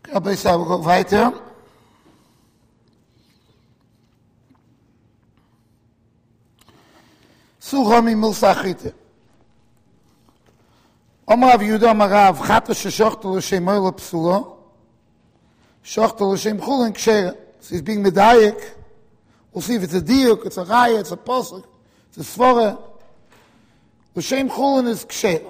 Rabbi Yisrael, we'll go weiter. Suchami Milsachite. Omar Rav Yehuda Amar Rav, Chata sheshochta l'shem oila psula, shochta l'shem chulin kshera. So he's being medayik. We'll see if it's a diuk, it's a raya, it's a posuk, it's a svara. L'shem chulin is kshera.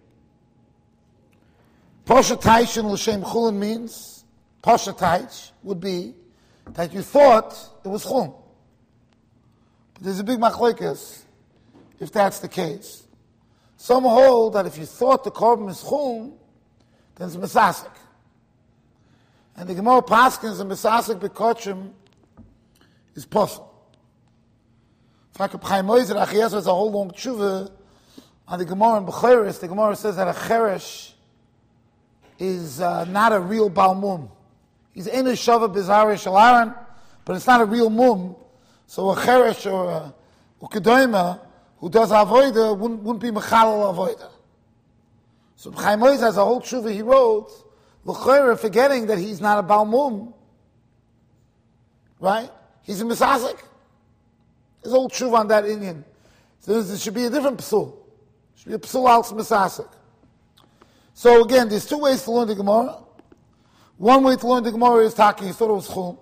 Poshataish and l'shem chulin means, poshataish would be that you thought it was chulin. But there's a big machlokes if that's the case. Some hold that if you thought the korban is chulin, then it's mesasik. And the Gemara paskins and mesasik bekochim is possible. In fact, Chaim Moizer Achiyas has a whole long tshuva on the Gemara in Bechoros. The Gemara says that a cheresh is not a real Baal Mum. He's in a shava bizarre shalaran, but it's not a real mum. So a cheresh or a kedoima who does avoida wouldn't be mechalal avoida. So Chaim Moizer has a whole tshuva he wrote, l'chayra, forgetting that he's not a Baal Mum, right? He's a mesasik. There's a whole tshuva on that Indian. So there should be a different psul. It should be a psul al mesasik. So again, there's two ways to learn the Gemara. One way to learn the Gemara is talking, you thought it was chum.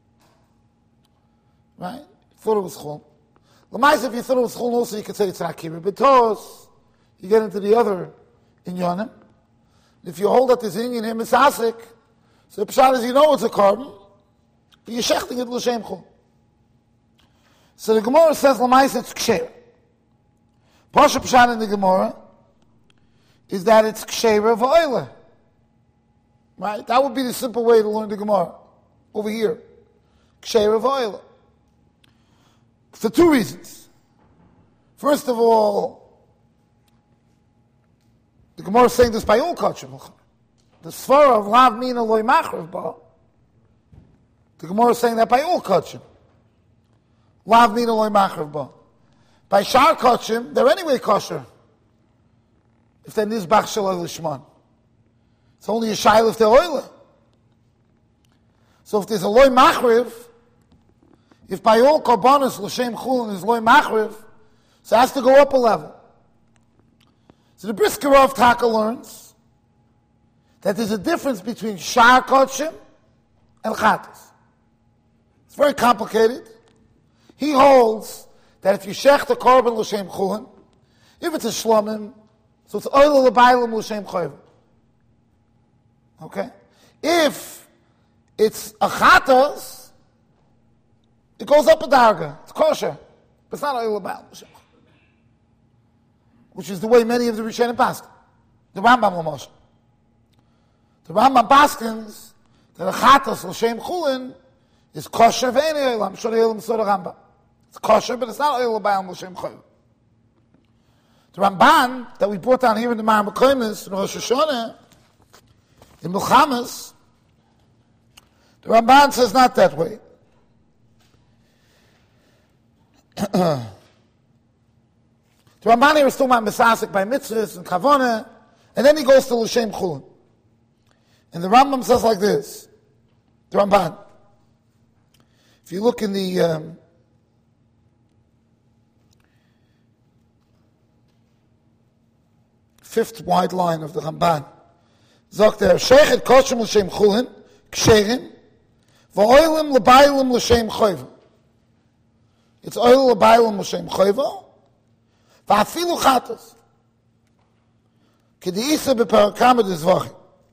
Right? You thought it was chum. L'mais, if you thought it was chum, also you could say it's akira, because you get into the other inyanim. If you hold that this inyan him is asik, so the pshat is you know it's a carbon, but you're shechting it l'shem chum. So the Gemara says, l'mais, it's ksher. Pasha pshat in the Gemara is that it's ksheira v'oila. Right? That would be the simple way to learn the Gemara. Over here. Ksheira v'oila. For two reasons. First of all, the Gemara is saying this by all kachim. The svara of lav mina loy machrav ba. The Gemara is saying that by all kachim. Lav mina loy machrav ba. By shar kachim, they're anyway kosher. If they're nizbach shaloi lishman. It's only a shayla if they're oila. So if there's a loy machriv, if by all korbanos l'shem chulin is loy machriv, so it has to go up a level. So the Briskerov Taka learns that there's a difference between shar kodshim and chatas. It's very complicated. He holds that if you shech the korban l'shem chulin, if it's a shlomim, so it's oila l'baylam l'shem chayv. Okay? If it's a chatas, it goes up a darga. It's kosher. But it's not oil l'baylam l'shem chayv. Which is the way many of the Rishonim pass. The Rambam l'moshe. The Rambam paskins that a chatas l'shem chulin is kosher ve'en oil. I'm sure the oil l'sor Rambam. It's kosher, but it's not oil l'baylam l'shem chayv. The Ramban that we brought down here in the Maram Koimis in Rosh Hashanah, in Milchamas, the Ramban says not that way. The Ramban here is talking about Mesasik by mitzvahs and Kavanah, and then he goes to L'Shem Chulin. And the Rambam says like this, the Ramban. If you look in the fifth wide line of the Ramban, sagt Sheichet Koshem L'Shem Chulin, Ksherim, V'oilim L'baylim L'Shem Choyva. It's oil L'baylim L'Shem Choyva, V'afilu Chatas. K'di'isa B'perakam D'Zvachim.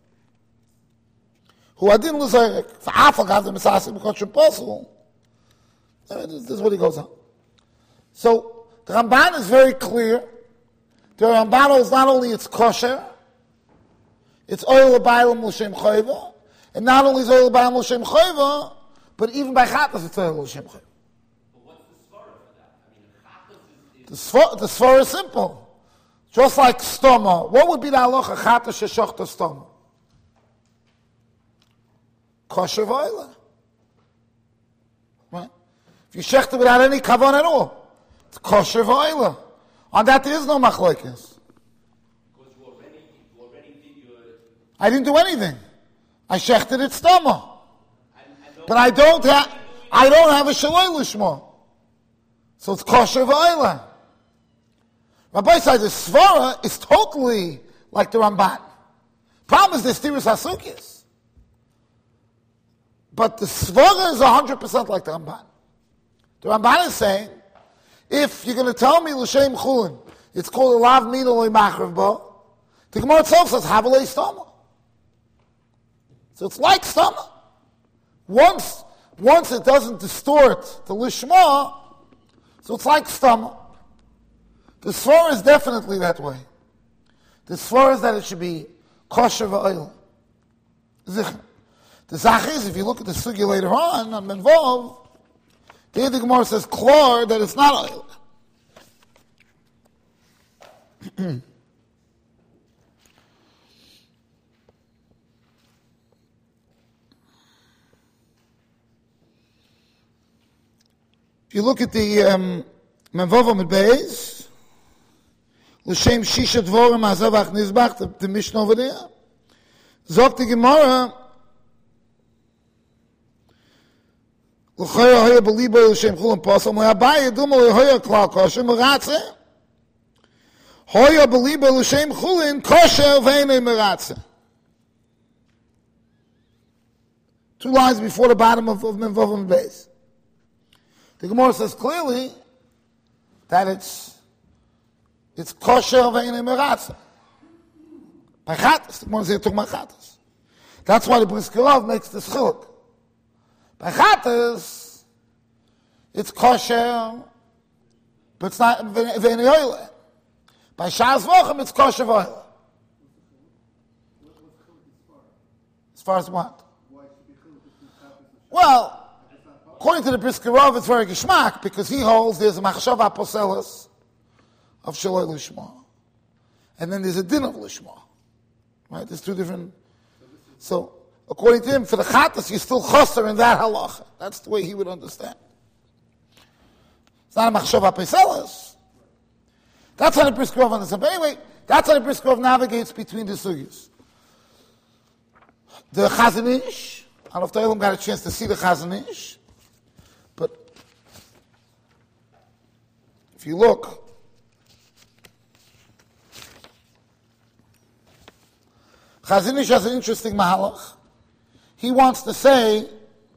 Hu Adin L'Zorek. V'afal Gav D'Mesasik B'Koshem Posel. This is what he goes on. So, the Ramban is very clear. The Ramban is not only it's kosher, it's oil l'baylam l'shem chayva, and not only is oil l'baylam l'shem chayva, but even by chatas it's oil l'shem chayva. But what's the svara for that? I mean, chatas is... The svara is simple. Just like stoma. What would be the halacha chatas sheshochta stoma? Kosher v'oila. Right? If you shecht without any kavan at all, it's kosher v'oila. On that there is no machlokes. Because you already did your... I didn't do anything. I shechted it stama. But I don't have a shaloi lishma. So it's kosher v'oila. Rabbi said the svara is totally like the Ramban. Problem is the stiris hasukis. But the svara is 100% like the Ramban. The Ramban is saying, if you're going to tell me l'shem chulin, it's called a lav mina loy machrav ba, the Gemara itself says havalei stama. So it's like stama. Once it doesn't distort the lishma, so it's like stama. The svara is definitely that way. The svara is that it should be kosher v'oil. Zichr. The zach is, if you look at the sugi later on Menvov, the Gemara says klor that it's not oil. If you look at the Menvov Amid Beis, l'shem shisha dvorim azavach nizbach, the Mishnah over there, zok the Gemara, l'chaya hoya belibo l'shem chulam posam, l'habaya dumo l'hoya klal kosher, meratze, hoya belibo l'shem chulin kosher v'enei meratze. Two lines before the bottom of Menvov Amid Beis. The Gemara says clearly that it's kosher v'einei meratze. By chatas, the Gemara says talking about chatas. That's why the Brisker Rav makes this chiluk. By chatas, it's kosher, but it's not v'einei oile. By shas v'ochem, it's kosher v'oile. As far as what? Well, according to the Brisker Rav, it's very geschmack, because he holds there's a machshav aposelos of shaloi lishma. And then there's a din of lishma. Right? There's two different. So, according to him, for the chatas, you're still choser in that halacha. That's the way he would understand. It's not a machshav aposelos. That's how the Brisker Rav understands. But anyway, that's how the Brisker Rav navigates between the sugyas. The Chazon Ish, I don't know if the Olam got a chance to see the Chazon Ish, but if you look, Chazon Ish has an interesting mahalach. He wants to say,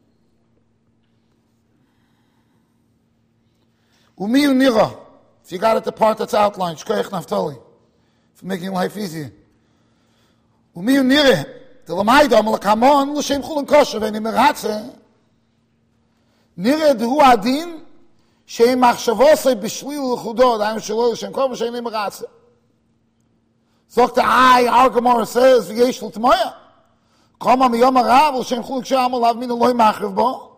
Umiyu nira, if you got it the part that's outlined, Shkoyach Naftali, for making life easier. Umiyu nira, the Lamaida, Malakamon, L'Shem Chulin Kosher, V'eni Meratze, nira dehu adin, She'im Machshavosei B'Shlil L'Chudod, Ayim Shaloi L'Shem Kosher, V'Eni Meratze. Zokta our Gemara says, V'yesh L'Tmoya, Koma Miyom Arav, L'Shem Chulin K'Sham, Olav Min Eloi Machriv Bo.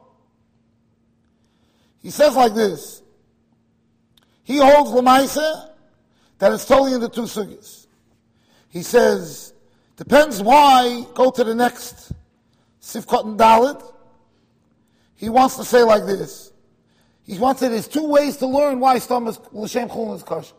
He says like this, he holds L'Maisa, that it's totally in the two sugyas. He says, depends why, go to the next Sifkot and Dalit. He wants to say like this. He wants to say there's two ways to learn why Stam is L'Shem Chulin is kosher.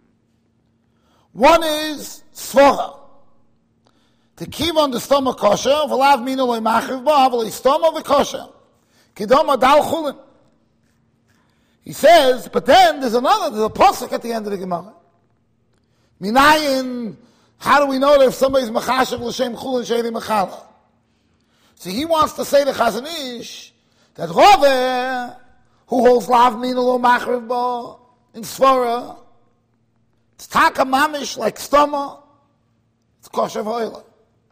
One is Svara. To keep on the stomach kosher, V'lav mina loy machiv ba, V'lei stomach v'kosher. Kidom adal chulin. He says, but then there's a pasuk at the end of the Gemara. Minayin, how do we know that if somebody's machashav l'shem chulin she'eni mechala? So he wants to say to Chazon Ish that Rove, who holds lav mina lo machriv ba in Svara, it's taka mamish like stoma, it's kosher v'oila.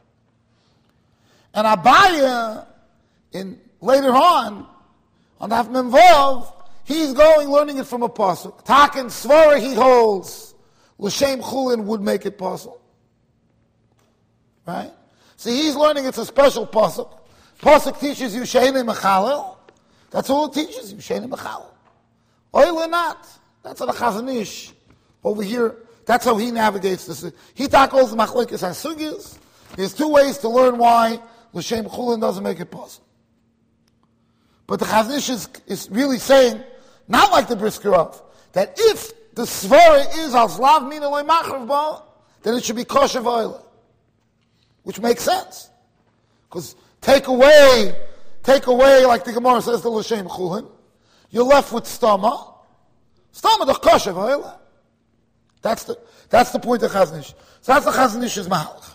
And Abaya, later on Daf Menvov, he's learning it from a pasuk. Tak and Svara he holds l'shem chulin would make it possible. Right? So he's learning it's a special pasuk. Pasuk teaches you she'eni mechalel. That's all it teaches you, she'eni mechalel. Oil or not. That's what the Chazon Ish over here. That's how he navigates this. He tackles the machlokes hasugis. There's two ways to learn why l'shem chulin doesn't make it possible. But the Chazon Ish is really saying, not like the Brisker Rav, that if the svara is al slav mina loy machriv ba, then it should be kosher v'oila. Which makes sense. Because take away, like the Gemara says, the L'Shem Chulin, you're left with Stama. Stama the Kosher, That's the point of Chazon Ish. So that's the Chazon Ish's Mahalach.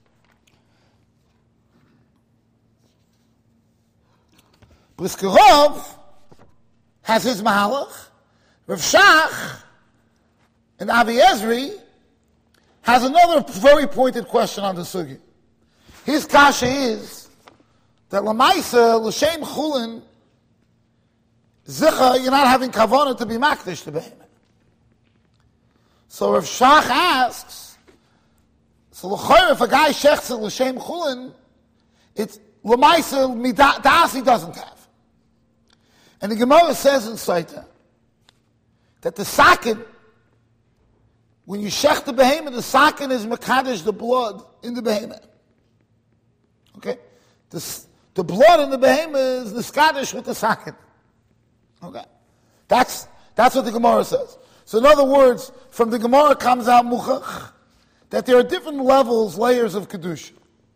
Brisker Rov has his Mahalach. Rav Shach and Avi Ezri has another very pointed question on the Sugi. His kasha is that Lamaisa, L'Shem Chulin, Zicha, you're not having kavanah to be makdish to behemoth. So Rav Shach asks, so l'chayr, if a guy shechts it L'Shem Chulin, it's Lamaisa, das he doesn't have. And the Gemara says in Saita that the sakin, when you shech the behemoth, the sakin is mekadesh, the blood in the behemoth. Okay? The blood in the behemoth is the skadish with the sakin. Okay? That's what the Gemara says. So in other words, from the Gemara comes out muchach, that there are different levels, layers of kedusha.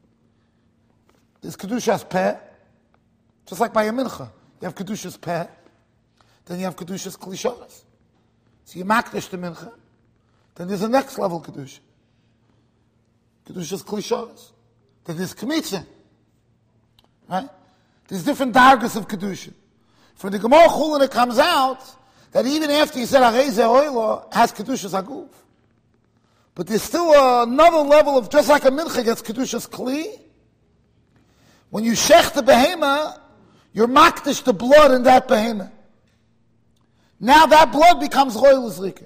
There's kedushas peh, just like by a mincha. You have kedushas peh, then you have kedushas klisharas. So you makdish the mincha, then there's a next level kedusha. Kedushas klisharas. Then there's kmitza. Right? There's different dargas of kedusha. From the Gemara Chulin it comes out that even after you said Areze Oilo has kedushas aguf. But there's still another level of, just like a mincha gets kedushas kli, when you shech the behema, you're makdish the blood in that behema. Now that blood becomes royal zrika.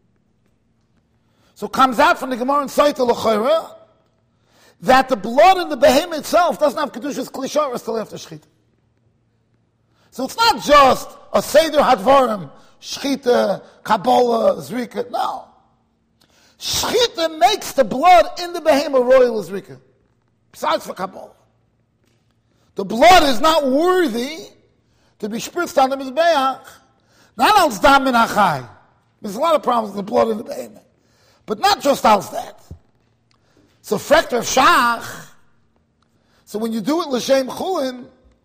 So it comes out from the Gemara in Saita L'Chayra that the blood in the behema itself doesn't have kedushas klisharas till after shechita. So it's not just a seder hadvarim, shechita, kabbalah, zrika. No. Shechita makes the blood in the behema royal zrika. Besides for kabbalah. The blood is not worthy to be spritzed on the mizbeach. Not al zdam min achai. There's a lot of problems with the blood in the behema. But not just al that. So frekt Rav Shach, so when you do it l'shem chulin,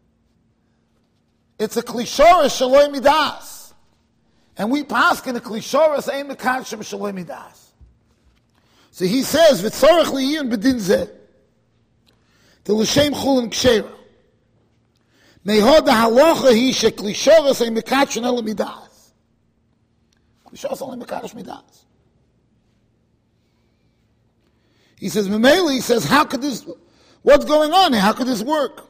it's a klishoras shaloi midas. And we paskin a klishoras ein mekadshim shaloi midas. So he says, v'tzorech liyin bedin zeh, the l'shem chulin kshera. Mehod halacha hi sheklishoras ein mekadshim el midas. Klishoras only mekadsh midas. He says, Memele, he says, how could this, what's going on here? How could this work?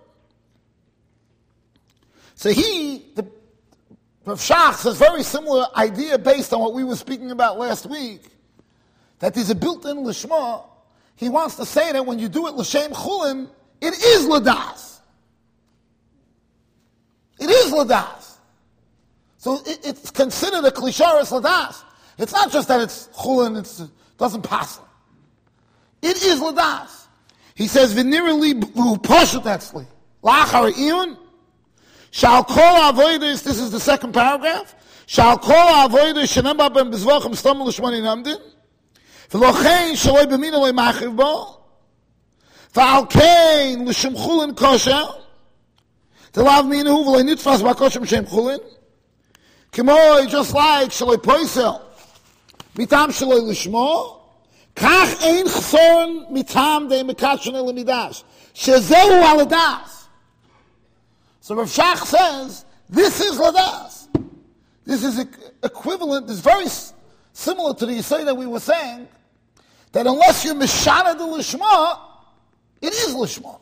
So Rav Shach says very similar idea based on what we were speaking about last week, that there's a built-in lishma. He wants to say that when you do it l'shem chulin, it is ladas. It is ladas. So it's considered a klisharis ladas. It's not just that it's chulin, it doesn't pass. It is ladas. He says, "V'nirali v'hu pashut etzli lachar iyun shall call avodas." This is the second paragraph. Shall call avodas shenemba ben bezvachim stamel l'shmani namdin v'lochein shaloi b'mina loy machiv bo v'al kein l'shem chulin kosher t'lav minahu v'loy nitfas b'kosher shem chulin k'moi just like shaloi poisel mitam shaloi l'shmo. Kach ein chsoron mitam de mekatshon el midas. Shezehu aladas. So Rav Shach says, this is ladas. This is equivalent, it's very similar to the Yisai that we were saying, that unless you're mishana de lishma, it is lishma.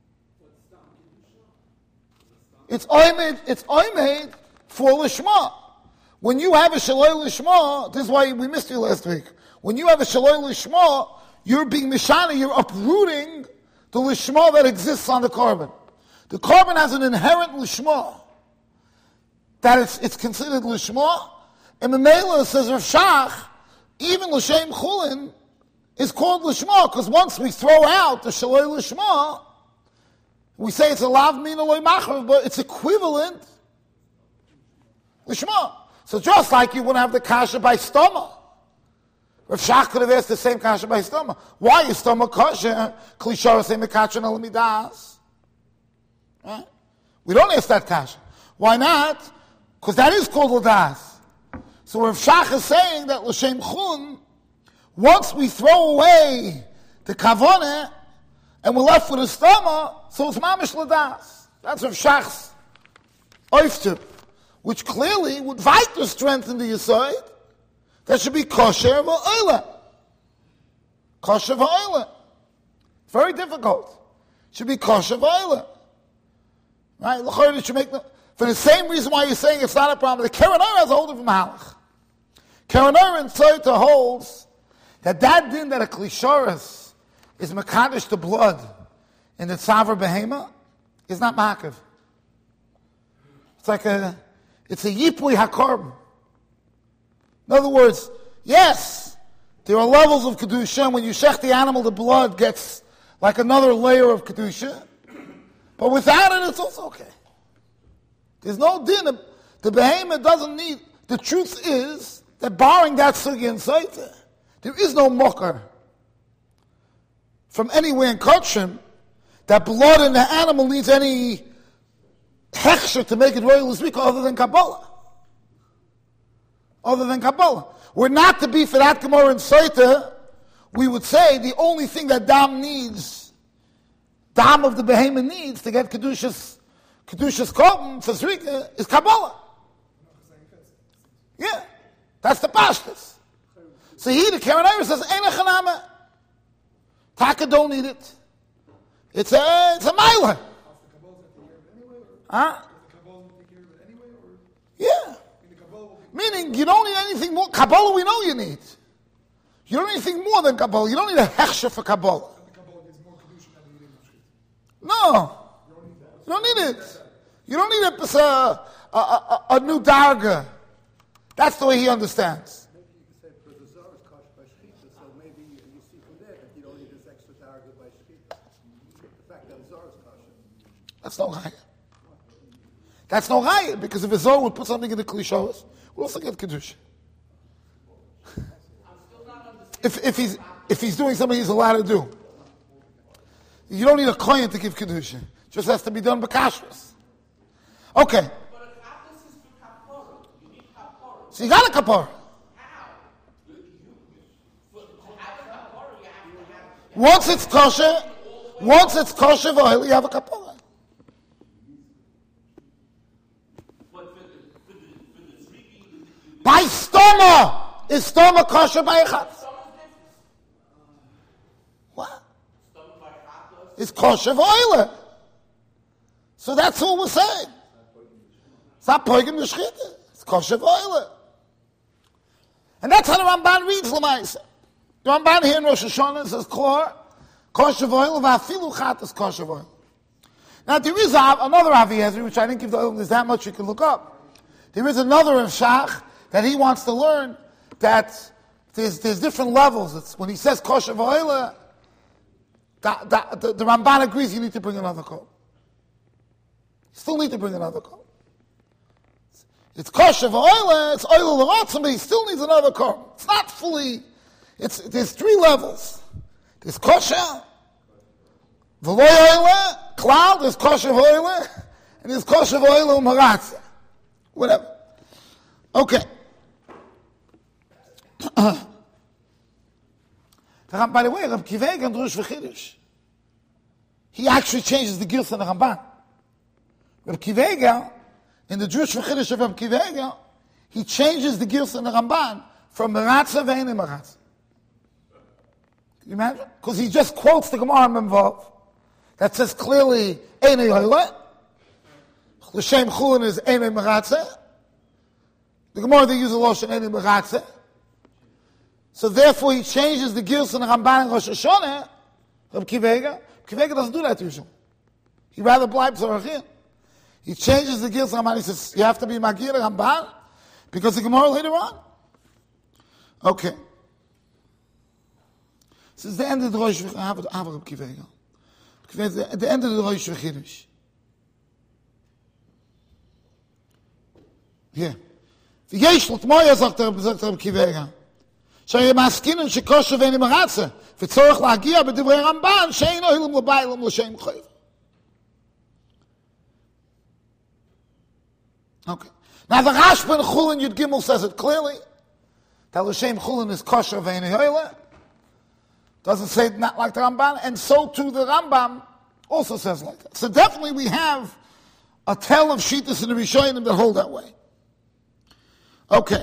It's oimed for lishma. When you have a shaloi lishma, this is why we missed you last week. When you have a shaloi lishma, you're being mishana, you're uprooting the lishma that exists on the carbon. The carbon has an inherent lishma, that it's considered lishma. And Memela says Rav Shach, even l'shem chulin is called lishma, because once we throw out the shaloi lishma, we say it's a lav mina loy machrav, but it's equivalent lishma. So just like you wouldn't have the kasha by stoma. Rav Shach could have asked the same kasha by stoma. Why is stoma kosher? Klishar say mekatron al midas. Right? We don't ask that kasha. Why not? Because that is called Ladas. So Rav Shach is saying that L'Shem Chun, once we throw away the Kavaneh, and we're left with a stoma, so it's Mamish Ladas. That's Rav Shach's oifter, which clearly would weiter strengthen the Yesod. That should be kosher v'oile. Kosher v'oile. Very difficult. Should be kosher v'oile. Right? L'chayr should make for the same reason why you're saying it's not a problem. The Keren Orah has a whole different mahalach. Keren Orah in Tzorta holds that din that a klishoris is mekadosh the blood in the tzavar behema is not ma'akev. It's a yipui hakorban. In other words, yes, there are levels of kedusha. When you shech the animal, the blood gets like another layer of kedusha. But without it, it's also okay. There's no din. The behemoth doesn't need. The truth is that barring that sugi and saita, there is no mocker from anywhere in Kotshim that blood in the animal needs any hechsher to make it royal speak other than Kabbalah. Other than Kabbalah. We're not to be for that Gemara in Saita. We would say the only thing that Dam needs, Dam of the behemoth needs to get Kedushas Korban for Zrika is Kabbalah. Yeah. That's the Pashtas. So here the Keren Orah says, Ein echaname. Taka don't need it. It's a miler. Huh? Yeah. Meaning you don't need anything more. Kabbalah we know you need. You don't need anything more than Kabbalah. You don't need a hechsher for Kabbalah. No. You don't need it. You don't need a new darga. That's the way he understands. Maybe you could say for the Zohar is kosher by shechita, so maybe you see from there that you don't need this extra darga by shechita. The fact that the Zohar is kosher. That's no raya. That's no raya, because if a Zohar would put something in the klishos, we'll also get kedusha. If he's doing something he's allowed to do, you don't need a kohen to give kedusha. It just has to be done by kashrus. Okay. So you got a kapara. Once it's kosher, v'oil, you have a kapara. By stoma, is stoma kosher by echad? What? It's kosher v'oil. So that's all we're saying. It's not poigim l'shchita. It's kosher v'oil. And that's how the Ramban reads L'maisa. The Ramban here in Rosh Hashanah says, kosher v'oil, v'afilu chat is kosher v'oil. Now there is another Avi Ezri, which I didn't give there's that much you can look up. There is another Rav Shach that he wants to learn that there's different levels. It's, when he says kosher v'oil, the Ramban agrees you need to bring another code. You still need to bring another code. It's kosher v'oile, it's oil l'rotzim, but he still needs another korban. It's not fully, there's three levels. There's kosher, v'lo oile, klal, there's kosher v'oile, and there's kosher v'oile u'maratzah. Whatever. Okay. By the way, Reb Kivega and Drush v'chidush, he actually changes the gilsa in the Ramban. Reb Kivega, in the Jewish V'chidush of Reb Kivega, he changes the gilsa in the Ramban from Meratza ve'ein Meratza. Can you imagine? Because he just quotes the Gemara Memvav that says clearly Ein Yoyle, L'Shem Chulin is Ein Meratza. The Gemara they use a lotion Ein Meratza. So therefore he changes the gilsa in the Ramban in Rosh Hashanah. Reb Kivega doesn't do that usually. He rather blibes Zorachin. He changes the Gilsa Ramban. He says, you have to be Magir Ramban because the Gemara later on. Okay. This is the end of the Rosh Hashanah. At the end of the Rosh Hashanah. Here. V'yesh l'tmoya sagt Reb Kivega. Sh'ayeh maskinen shekosher ve'eni maratze. V'tzorach l'hagia b'divrei Ramban she'ein ohilim l'baylim l'shem chayv. Okay. Now the Rashba in Chulin Yud Gimel says it clearly that L'Shem Chulin is kosher ve'ein hoyle. Doesn't say it not like the Ramban, and so too the Rambam also says like that. So definitely we have a tale of Shittas in the Rishonim that hold that way. Okay.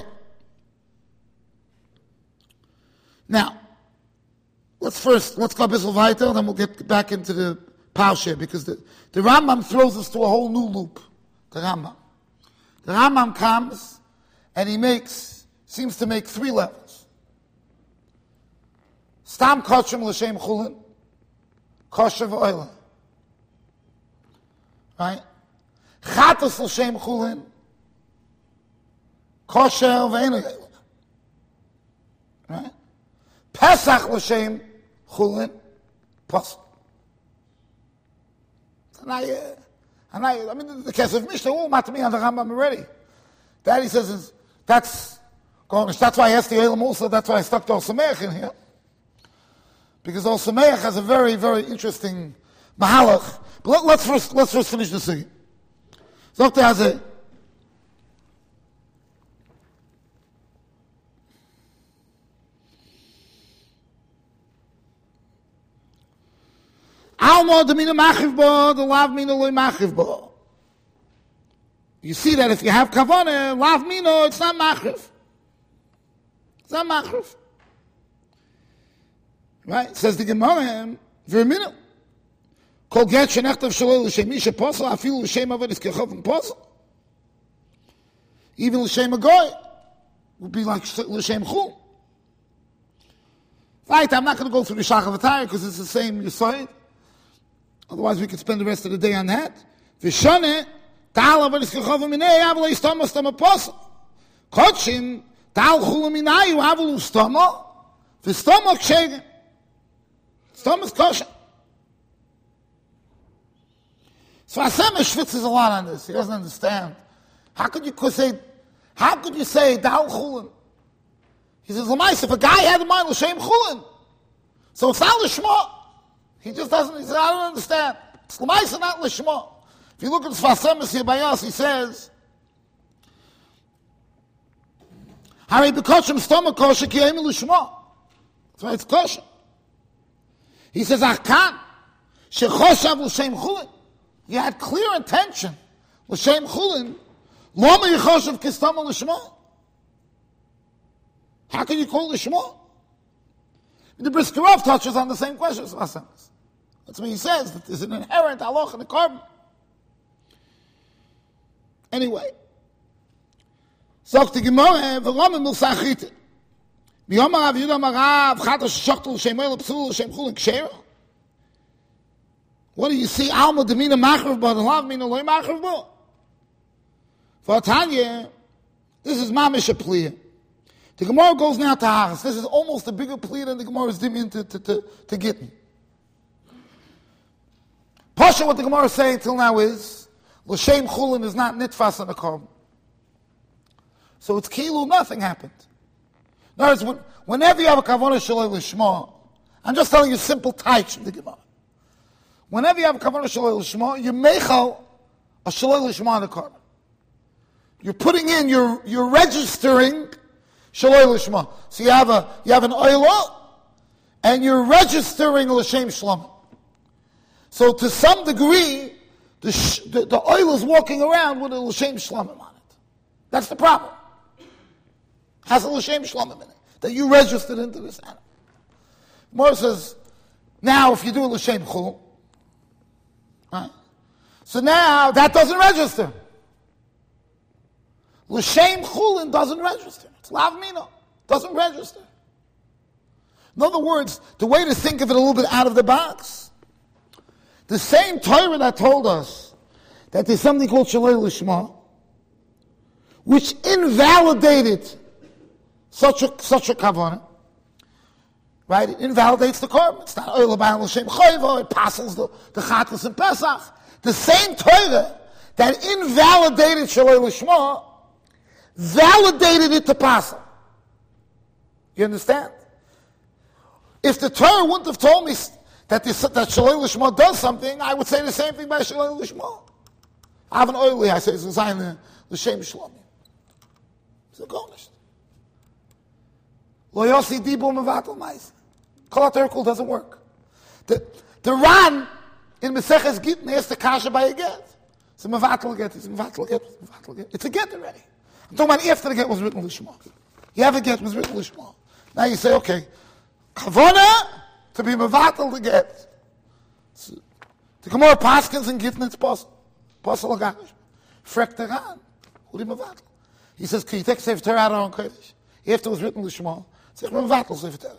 Now, let's go a bit weiter, then we'll get back into the Parsha, because the Rambam throws us to a whole new loop. The Rambam comes and he seems to make 3 levels. Stam kosher l'shem chulin, kosher v'oila. Right? Chatas l'shem chulin, kosher v'ein oila. Right? Pesach l'shem chulin, posel. I mean, the case of Mishnah, all matami on the Rambam already. That he says that's why I asked the Elam also. That's why I stuck to Ol Sameach in here, because Ol Sameach has a very, very interesting mahalach. But let's first finish the sugya. Dr. Hazeh. Alma the mina machiv bo, the lav mina loy machiv bo. You see that if you have kavanah, lav mina, it's not machiv. It's not machiv. Right? Says the Gemara, v'rminu. Kol get shenechtav shalol l'shem isha posel, afilu l'shem avad is kechov and posel. Even l'shem agoy would be like l'shem chul. Right, I'm not going to go through the Shachar V'Tayr because it's the same Yisod. Otherwise, we could spend the rest of the day on that. V'shone, ta'al avad is kechov minei, avlo yistama stama posel. Kodshim, ta'al chul minayu, avlo stama, v'stama kshegen. Stama is kosher. So Hashem schwitzes a lot on this. He doesn't understand. How could you say Dal Chulin? He says, Lamais, if a guy had in mind L'Shem Chulin, so it's not L'Shma. He just doesn't, he says, I don't understand. It's Lamais, not L'Shma. If you look at Sfasemis here by us, he says, Hari B'Koshem Stoma Kosher Ki Eim L'Shma. That's why it's kosher. He says, Achkan, Shechoshav L'Shem Chulin. You had clear intention. L'Shem Chulin, Loma Yechoshav Kistama L'Shma. How can you call L'Shma? The Briskerov touches on the same question as Vasamas. That's what he says, that there's an inherent halach in the carbon. Anyway. Sagt die Gemara, warum Milsachite? Miyom Rav Yehuda Marav, Chatash Shachtel L'Shem Oil, Psul L'Shem Chulin Ksheira? What do you see? Alma Demina Machrav Ba, the Lav Mina Loi Machrav Ba. For Tanya, this is Mamish a plea. The Gemara goes now to Haras. This is almost a bigger plea than the Gemara is dimming to Gittin. Pasha, what the Gemara is saying till now is, L'Shem Chulin is not nitfas on the carbon. So it's kilu, nothing happened. In other words, whenever you have a kavanah shalei l'shma, I'm just telling you simple types of the Gemara. Whenever you have a kavanah shalei l'shma, you mechal a shalei l'shma on the carbon. You're putting in, you're registering shalei l'shma. So you have an oila, and you're registering l'shem shlama. So to some degree, the oil is walking around with a l'shem shlamim on it. That's the problem. Has a l'shem shlamim in it that you registered into this animal. Mor says, now if you do a l'shem chul, right? So now that doesn't register. L'shem chulin doesn't register. It's lav mina, doesn't register. In other words, the way to think of it a little bit out of the box, the same Torah that told us that there's something called shalei l'shma, which invalidated such a kavanah, right? It invalidates the carbon. It's not oil about l'shem chayva. It passes the chatas and pesach. The same Torah that invalidated shalei l'shma validated it to pasel. You understand? If the Torah wouldn't have told me that Shalei L'Shma does something, I would say the same thing by Shalei L'Shma. I have an oily, I say, it's a sign of l'shem shlomim. It's a garnished. Lo yosi dibu mevatel mais. Kol HaTorah doesn't work. The Ran in Meseches Gittin asked the kasha by a get. It's a mevatel get, it's a mevatel get, it's a mevatel get. It's a get already. I'm talking about after the get was written l'shma. You have a get was written l'shma. Now you say, okay, kavona to be mevatel the get. The Gemara Paskins and Gittin, it's possible. Possible agash. Frek the Ran. Who did mevatel? He says, can you take Sefer Torah out on Kodesh? After it was written l'shma, it's like mevatel Sefer Torah.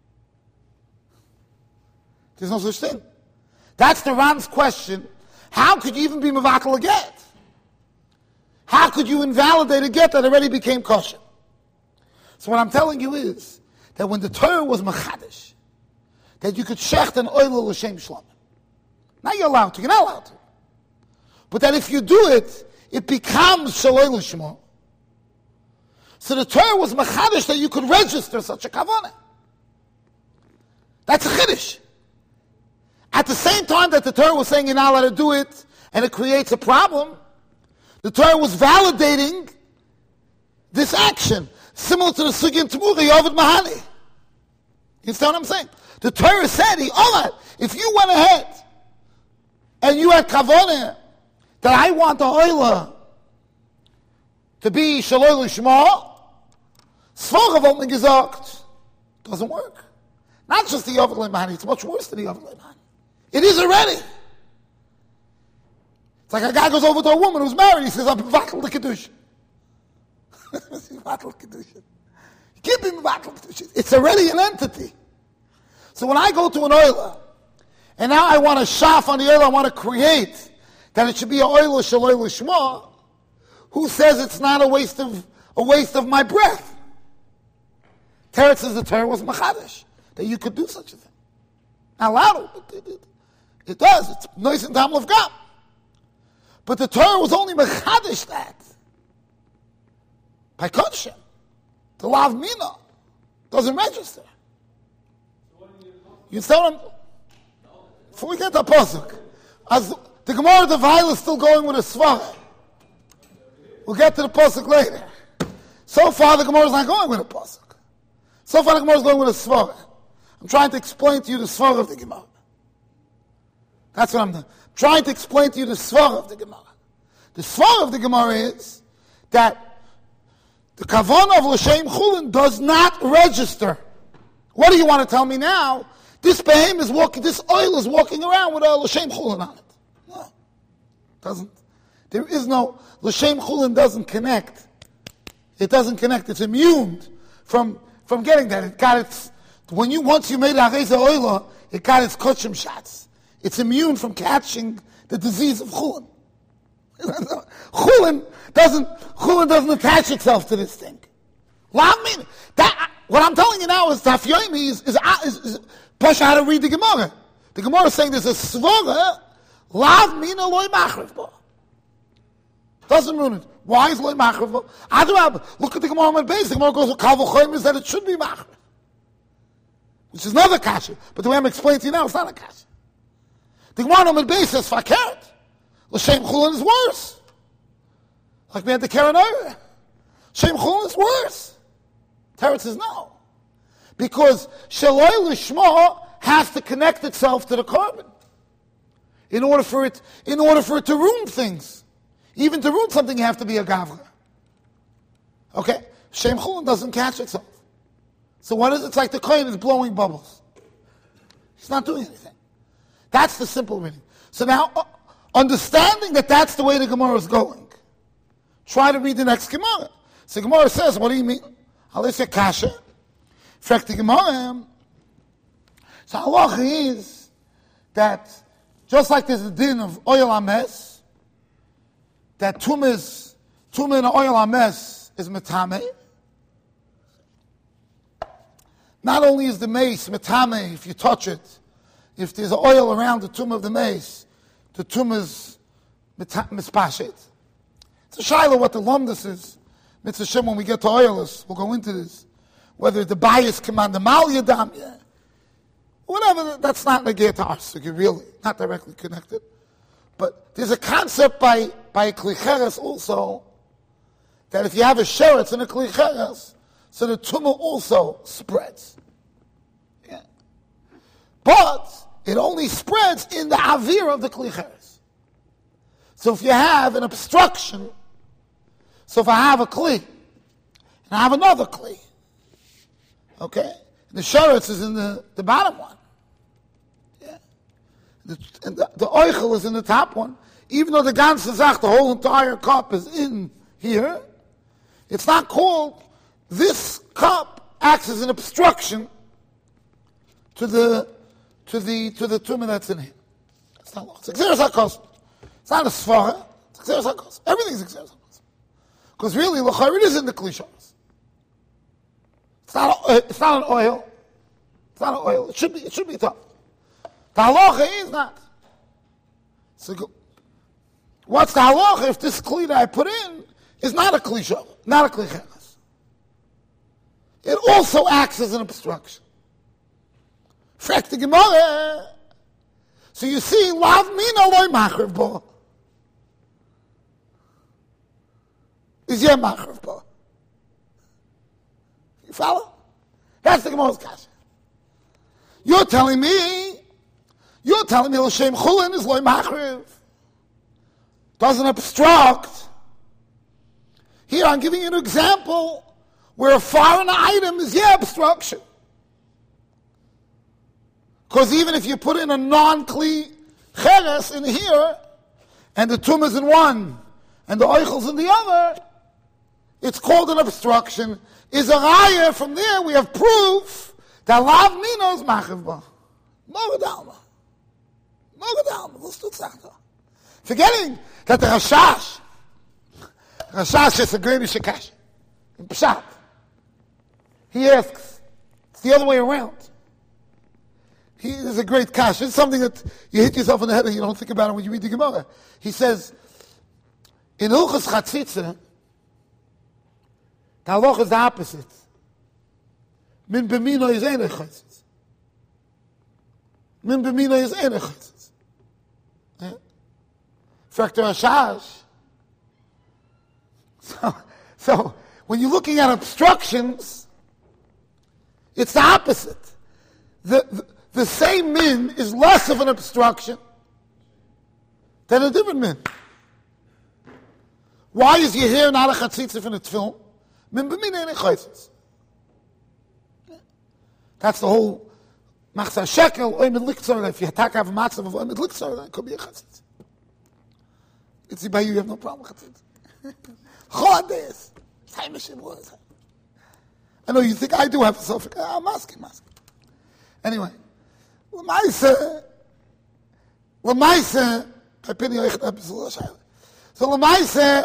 There's no such thing. That's the Ran's question. How could you even be mevatel a get? How could you invalidate a get that already became kosher? So what I'm telling you is that when the Torah was machadish, that you could shecht an oil l'shem shlomim. Now you're allowed to. You're not allowed to. But that if you do it, it becomes shaloi l'shmo. So the Torah was machadish that you could register such a kavanah. That's a chiddush. At the same time that the Torah was saying you're not allowed to do it, and it creates a problem, the Torah was validating this action, similar to the Sugya and Tamura, Yovad Mahani. You understand what I'm saying? The Torah said, if you went ahead and you had kavanah that I want the oila to be shaloi l'shma, Sfocha wollte mir gesagt, doesn't work. Not just the Yovad Mahani, it's much worse than the Yovad Mahani. It is already. It's like a guy goes over to a woman who's married, he says, I'm mevatel the kedusha. Mevatel kedusha. You can't be mevatel kedusha. It's already an entity. So when I go to an oiler, and now I want to shaf on the oiler, I want to create that it should be an oiler shaloi l'shma, who says it's not a waste of my breath? Teretz says the Torah was machadish, that you could do such a thing. Not allowed, but it does. It's nois and tam of God. But the Torah was only mechadish that by kodshim. The lav mina doesn't register. You tell them before we get to pasuk. As the Gemara of the Vayil is still going with a svara. We'll get to the pasuk later. So far the Gemara is not going with a pasuk. So far the Gemara is going with a svara. I'm trying to explain to you the svara of the Gemara. That's what I'm doing. Trying to explain to you the svara of the Gemara. The svara of the Gemara is that the kavanah of l'shem chulin does not register. What do you want to tell me now? This behem is walking, this oil is walking around with a l'shem chulin on it. No. Doesn't. There is no, l'shem chulin doesn't connect. It doesn't connect. It's immune from getting that. It got its, once you made areza oila, it got its kochim shots. It's immune from catching the disease of chulin. Chulin doesn't attach itself to this thing. What I'm telling you now is Tafyomi is Pasha how to read the Gemara. The Gemara is saying there's a svara, lav mina loy machriv bo. Doesn't ruin it. Why is loy machriv bo? Look at the Gemara on the base. The Gemara goes with kal v'choyim is that it should be machriv. Which is another kasha. But the way I'm explaining to you now, it's not a kasha. The Gemara on the base says fakert. L'shem chulin is worse. Like we had the Karen earlier. Shem chulin is worse. Teretz says no. Because shaloi l'shma has to connect itself to the carbon. In order for it to ruin things. Even to ruin something, you have to be a gavra. Okay? Shem chulin doesn't catch itself. So what is it? It's like the kohen is blowing bubbles. He's not doing anything. That's the simple meaning. So now, understanding that that's the way the Gemara is going, try to read the next Gemara. So Gemara says, what do you mean? Alisha kasha. Frek the Gemara. So halacha is that just like there's a din of oil ames, that tumah in oil ames is metame. Not only is the mace metame if you touch it, if there's oil around the tumah of the mace, the tumah is mispashet. It's a shaila what the lumdus is. Mitzvah Shem, when we get to oilers, we'll go into this. Whether the bias command the mal yadam, whatever, that's not negate to us, really, not directly connected. But there's a concept by a kli cheres also, that if you have a sheretz and a kli cheres, so the tumah also spreads. Yeah. But it only spreads in the avir of the kli cheres. So if you have an obstruction, so if I have a kli, and I have another kli, okay, the sheretz is in the bottom one. Yeah. And the oichel is in the top one. Even though the ganze Zach, the whole entire cup is in here, it's not called, this cup acts as an obstruction to the tumah that's in here. It's not it's Xeris HaKos. It's not a svara, it's Xeris HaKos. Everything's Xeris HaKos. Because really, l'chayr, it is in the klishos. It's not an oil. It's not an oil. It should be tough. The halacha is not. So, what's the halacha if this kli that I put in is not a kli not a kli cheres? It also acts as an obstruction. Frek the Gemara. So you see, lav mina loy machrev bo. Is yeh machrev bo. You follow? That's the Gemara's kasha. You're telling me l'shem chulin is loy machrev. Doesn't obstruct. Here I'm giving you an example where a foreign item is obstruction. Because even if you put in a non-kli cheres in here, and the tumah is in one, and the oichel's in the other, it's called an obstruction. Is a raya from there, we have proof that lav mina is machiv ba. Mogadalma. Forgetting that the Rashash is a great Shakash. In Pshat, he asks, it's the other way around. He is a great kash. It's something that you hit yourself in the head and you don't think about it when you read the Gemara. He says, in Hilchos Chatzitza, the halacha is the opposite. Min b'mino is ein chatzitz. Min b'mino is ein chatzitz. Factor Rashash. So when you're looking at obstructions, it's the opposite. The same min is less of an obstruction than a different min. Why is your hair not a chatzitza in a tefillin? Min b'min ain't a chatzitz. That's the whole machzah shekel, oy mit liktzor, if you attack have a matzav of oy mit liktzor, that could be a chatzitz. It's by you have no problem with chatzitz. Chodes. I know you think I do have a suffix. I'm asking. Anyway. L'maisa, I pity you. So l'maisa,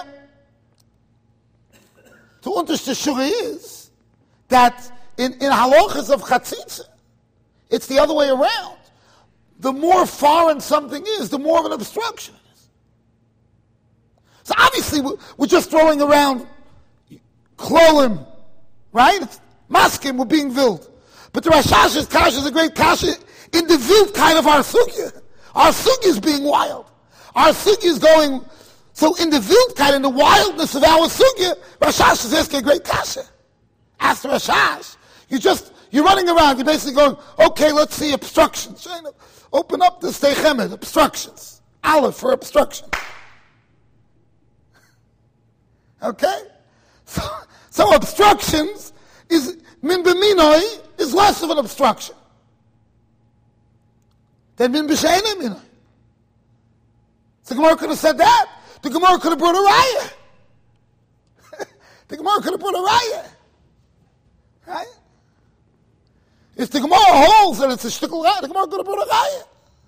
to understand shura is that in halachas of chatzitza, it's the other way around. The more foreign something is, the more of an obstruction it is. So obviously, we're just throwing around klolim, right? Maskim, we're being vild. But the Rashash's kasha is a great kasha in the vild kind of our sugya. Our sugya is being wild. Our sugya is going, so in the vild kind, in the wildness of our sugya, Rashash is asking a great kasha. Ask Rashash. You're running around, you're basically going, okay, let's see obstructions. Open up the Steichemet, obstructions. Aleph for obstruction. Okay? So obstructions is, min b'minoi, is less of an obstruction than min b'she'enei minoi. So the Gemara could have said that. The Gemara could have brought a raya. The Gemara could have brought a raya. Right? If the Gemara holds that it's a shtickle raya, the Gemara could have brought a raya.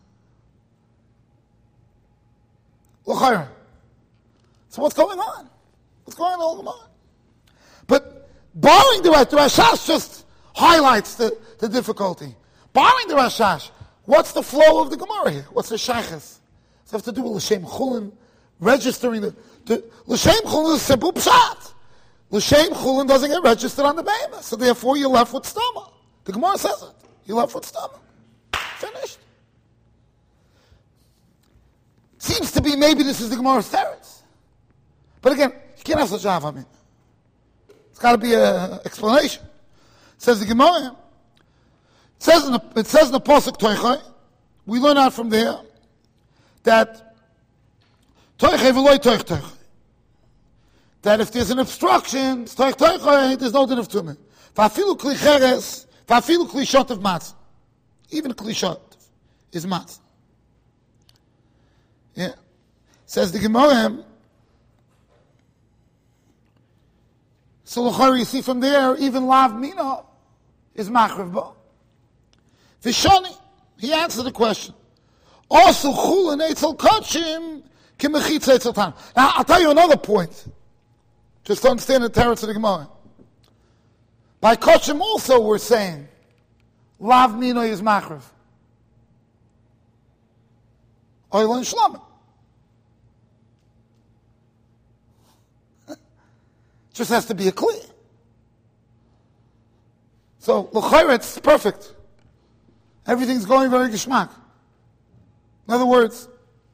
L'chayr. So what's going on? What's going on in the Gemara? But barring the Rashash just highlights the difficulty. Barring the Rashash, what's the flow of the Gemara here? What's the shaykhs? Does it have to do with L'Shem Chulin, registering the L'Shem Chulin is a simple pshat. L'Shem Chulin doesn't get registered on the Be'emah, so therefore you're left with stoma. The Gemara says it. You're left with stoma. Finished. Seems to be maybe this is the Gemara's teretz. But again, you can't have such a hava mina. It's got to be an explanation. It says the Gemara. It says in the pasuk Toichai. We learn out from there that Toichai v'loi Toich. That if there's an obstruction, Toich, there's no din of tumah. V'afilu kli cheres, v'afilu kli shot of matzah. Even a kli shot is matzah. Yeah. Says the Gemara. So l'chari, you see from there, even lav mina is machriv ba. V'shani, he answered the question. Also chulin eitzel kachim kimechitza eitzel tan. Now, I'll tell you another point. Just to understand the teretz of the Gemara. By kachim also we're saying, lav mina is machriv. Oil and shlamim. Just has to be a clear. So, l'chayra, it's perfect. Everything's going very geschmack. In other words,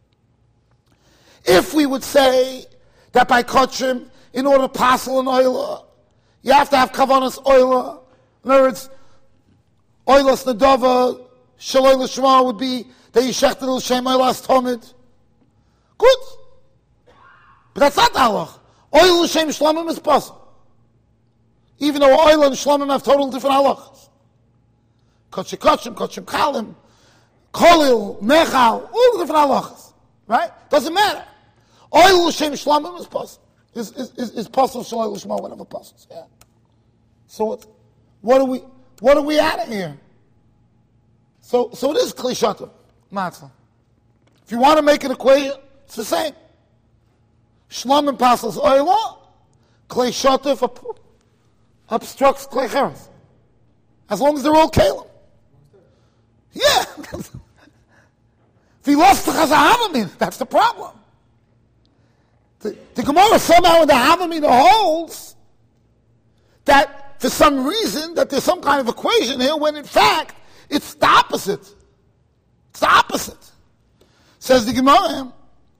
if we would say that by kachim, in order to passel an oila, you have to have kavanas oila. In other words, oilas nadava, shaloy l'shma would be that you shechted l'shem oilas tomid. Good. But that's not the halach. Oil l'shem shlamim is possible. Even though oil and shlamim have total different halachas. Kachim, kalim, kolil, mechal, all the different halachas. Right? Doesn't matter. Oil l'shem shlamim is possible. Is possible shaloy l'shma, whatever possible. Yeah. So what are we at here? So it is klishata, matzah. If you want to make an equation, it's the same. Shlamim passes oila, klei shotif obstructs klei cheres. As long as they're all kalim. Yeah. If he lost the chazahavamin, that's the problem. The Gemara somehow in the Havamina holds that for some reason that there's some kind of equation here when in fact it's the opposite. It's the opposite. Says the Gemara.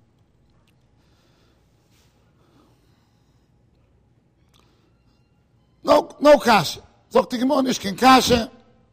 No kasha. Sagt die Gemara nicht kein kasha.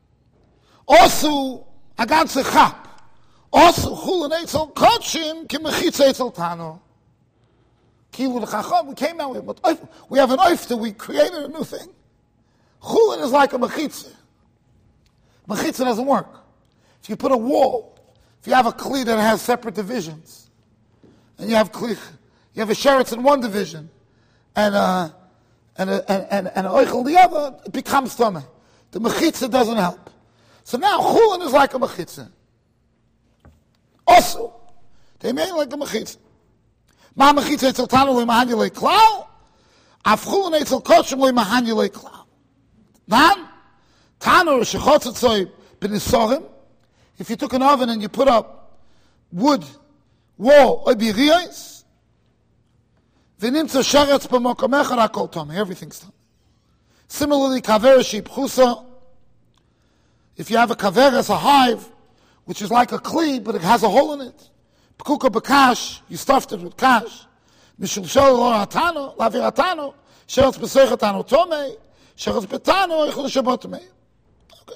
Also, a ganze chap. Also, chulun eitzel kachim ki mechitza eitzel tano. Kilu l'chacham, we came out with, we have an oifta, we created a new thing. Chulun is like a mechitza. Mechitza doesn't work. If you put a wall, if you have a kli that has separate divisions, and you have a sheretz in one division, and a oichel the other, it becomes tumah. The mechitza doesn't help. So now chulun is like a mechitza. Also, they made like a mechitza. Ma mechitza etzel tanu lo imahan yilei klal, af chulun etzel koshim lo imahan yilei klal. Then, tanu shechotzetzoi b'nisorim, if you took an oven and you put up wood, wall, or biriyos, v'nimtza sheretz b'mokamecha rakol tumah, everything's tumah. Similarly, kavera shipchusa, if you have a kavera, a hive, which is like a kli, but it has a hole in it. Pekuka b'kash, you stuffed it with kash. Mishul shel lo hatano, lavir hatano, sheretz b'seich hatano tomei, sheretz b'tano, eichel shabbat tomei. Okay.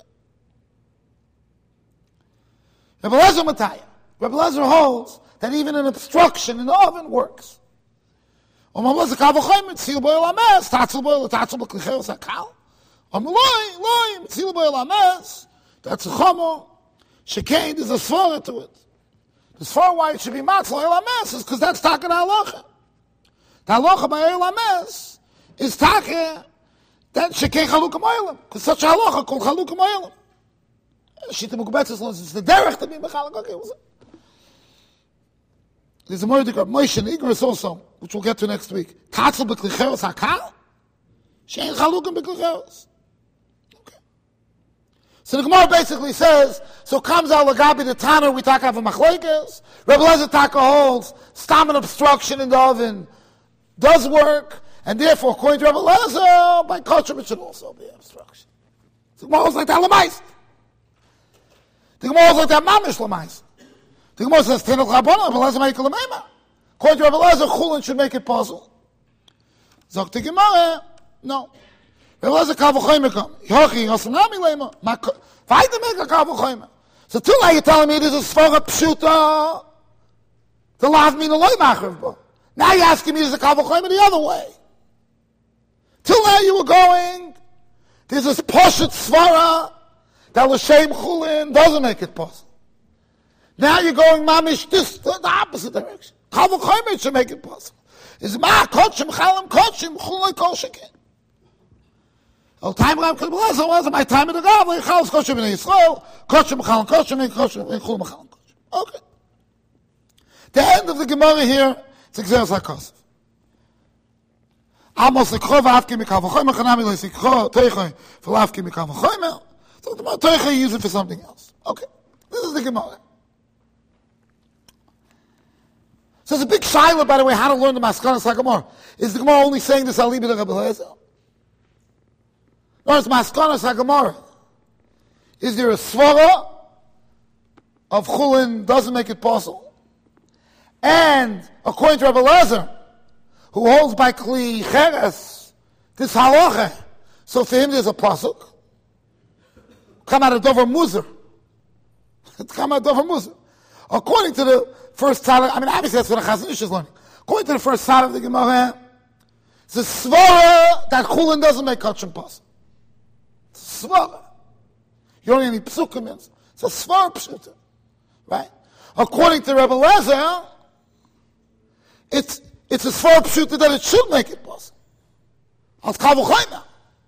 Rebbe Lezer Mataya. Rebbe Lezer holds that even an obstruction in the oven works. Omam lezer kavachayim, tzil boil ames, tatzel boil b'klicheres hakal. Omam loy, tzil boil ames, that's a chomo. Shekain, there's a svara to it. The svara why it should be matzah el ames is because that's taka the halacha. The halacha by el ames is taka that shekain chalukam oilam. Because such a halacha called chalukam oilam. Shita Mukbetzes learns it's the derech to be mechalak. Okay, what's it? There's a murder of Moshe and Igros also, which we'll get to next week. Tatzel b'klicheres hakal? Shein chalukam b'klicheres. So the Gemara basically says, so comes al lagabi the Tana, we talk about machlekes. Rebbe Lezer Taka holds, stam an obstruction in the oven does work, and therefore, according to Rebbe Lezer, by kosher it should also be obstruction. So the Gemara holds like that lamais. The Gemara holds like that mamish lamais. The Gemara says, Tenel Chabona, Rebbe Lezer make a lamema. According to Rebbe Lezer, chulin should make it puzzle. Sagt die Gemara, no. Rebbe Lezer Kavachoyme come. Yochi, Yosanami Lema. Why the make a Kavachoyme? So till now you're telling me this is Svara Pshuta. The lav min aloi machriv bo. Now you're asking me is a Kavachoyme the other way. Till now you were going, there's this Poshet Svara that L'Shem Chulin doesn't make it possible. Now you're going mamish the opposite direction. Kavachoyme should make it possible. Is ma kochim chalim kochim chulin kol shekin. Al time Ram Kabbalah was my time in the Gavli chalos kochim in Yisrael kochim chalim kochim and kochim and chulin chalim kochim. Okay. The end of the Gemara here, it's Xeris HaKosov. Amos lekho v'afki mikavachoyme chanami lesikho teichoy v'afki mikavachoyme. So the teichoy use it for something else. Okay. This is the Gemara. So it's a big shiloh, by the way, how to learn the Maskanas HaGemara. Is the Gemara only saying this alibi to Rebbe Lezer? No, it's Maskanas HaGemara. Is there a svara of chulin doesn't make it possible? And according to Rebbe Lezer, who holds by Kli Cheres, this halacha, so for him there's a pasuk. Come out of Dover Muzer. It's come out of Dover Muzer. According to the first side, I mean, obviously that's what a Chazon Ish is learning. According to the first side of the Gemara, it's a svara that chulin doesn't make kachim possible. It's a svara. You don't need any psukim. It's a svara pshuta. Right? According to Rebbe Lezer, it's a svara pshuta that it should make it possible. Als kavuchayna.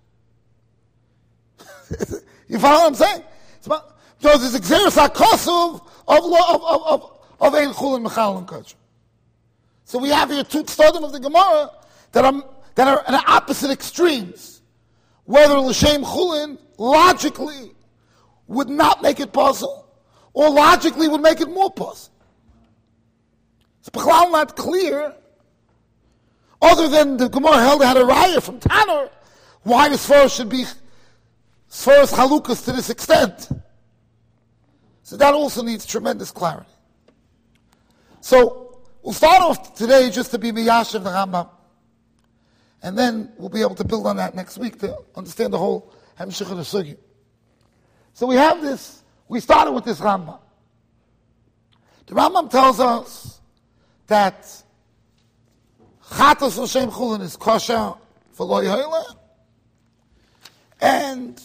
You follow what I'm saying? Because it's Xeris HaKosov of Ein Chulin Mechal and Kachim. So we have here two tzadim of the Gemara that are in opposite extremes. Whether L'Shem Chulin logically would not make it possible, or logically would make it more possible. It's Bechlal not clear, other than the Gemara held had a raya from Tanner, why the Sfar should be Sfar's Chalukas to this extent. So that also needs tremendous clarity. So we'll start off today just to be Miyashiv the Rambam, and then we'll be able to build on that next week to understand the whole Hemshech of the Sugi. So we have this, we started with this Rambam. The Rambam tells us that Chatas L'Shem Chulin is kosher for Lo Yohela, and